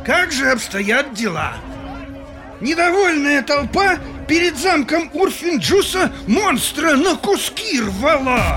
как же обстоят дела? Недовольная толпа перед замком Урфин-Джуса монстра на куски рвала.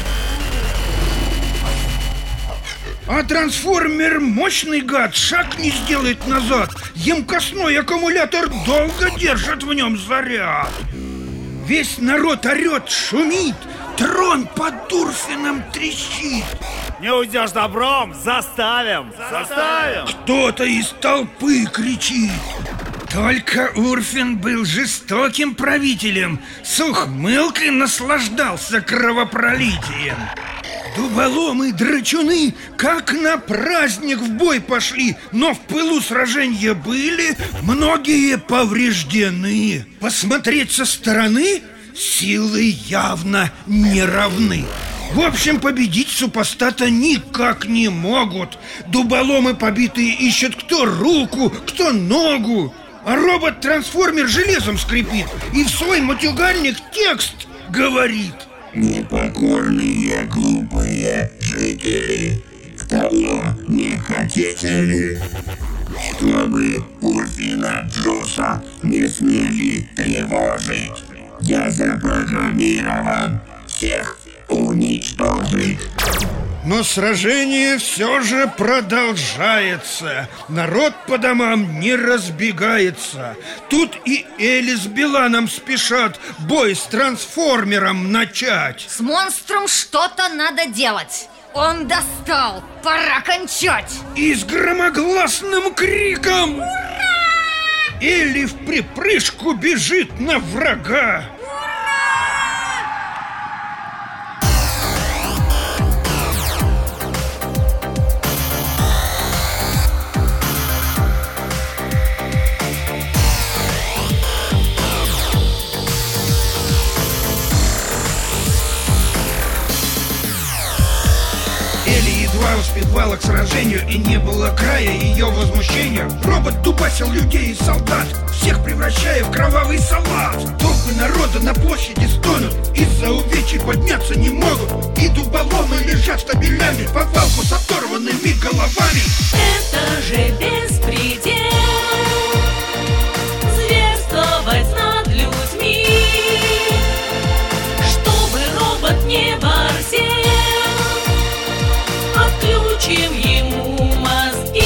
А трансформер мощный гад, шаг не сделает назад. Емкостной аккумулятор долго держит в нем заряд. Весь народ орет, шумит, трон под Урфином трещит. Не уйдешь добром, заставим! Заставим! Кто-то из толпы кричит. Только Урфин был жестоким правителем, с ухмылкой наслаждался кровопролитием. Дуболомы, драчуны, как на праздник в бой пошли, но в пылу сражения были, многие повреждены. Посмотреть со стороны силы явно не равны. В общем, победить супостата никак не могут. Дуболомы побитые ищут кто руку, кто ногу. А робот-трансформер железом скрипит и в свой матюгальник текст говорит. Непокорные глупые жители, того не хотите ли, чтобы Урфина-Джуса не смели тревожить? Я запрограммирован всех уничтожить. Но сражение все же продолжается. Народ по домам не разбегается. Тут и Эли с Биланом спешат бой с трансформером начать. С монстром что-то надо делать. Он достал, пора кончать. И с громогласным криком «Ура!» Эли в припрыжку бежит на врага. Успевала к сражению, и не было края ее возмущению. Робот дубасил людей и солдат, всех превращая в кровавый салат. Толпы народа на площади стонут, из-за увечий подняться не могут. И дуболомы лежат стабилями, повалку с оторванными головами. Это же беспредел, зверствовать над людьми, чтобы робот не борзел. Отключим ему мозги.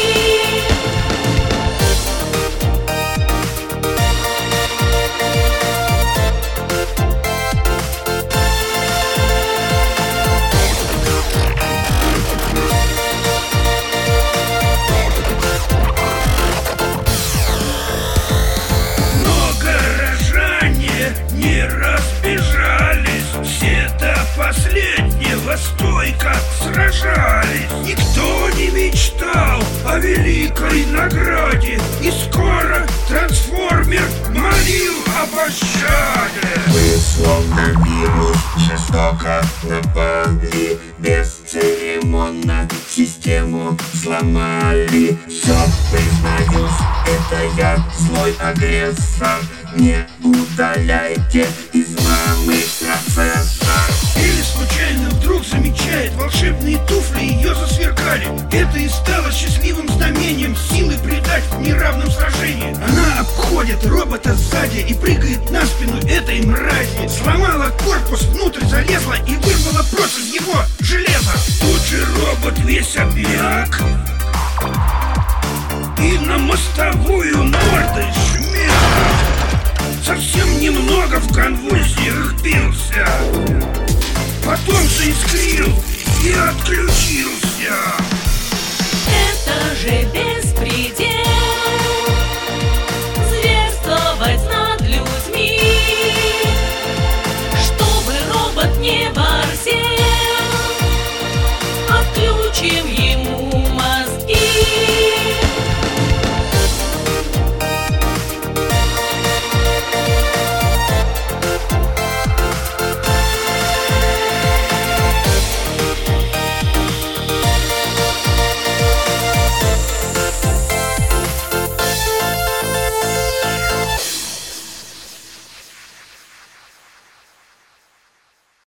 Но горожане не разбежались, все до последнего стойко сражались. Никто не мечтал о великой награде, и скоро трансформер молил о пощаде. Вы словно вирус жестоко напали, бесцеремонно систему сломали. Все, признаюсь, это я злой агрессор. Не удаляйте из мамы процессор. Или случайно вдруг замечает волшебные туфли, ее засверкали. Это и стало счастливым знамением силы придать в неравном сражении. Она обходит робота сзади и прыгает на спину этой мрази. Сломала корпус, внутрь залезла и вырвала прочь из его железа. Тут же робот весь обмяк и на мостовую мордой шмяк. Совсем немного в конвульсиях бился, потом заискрил и отключился. Это же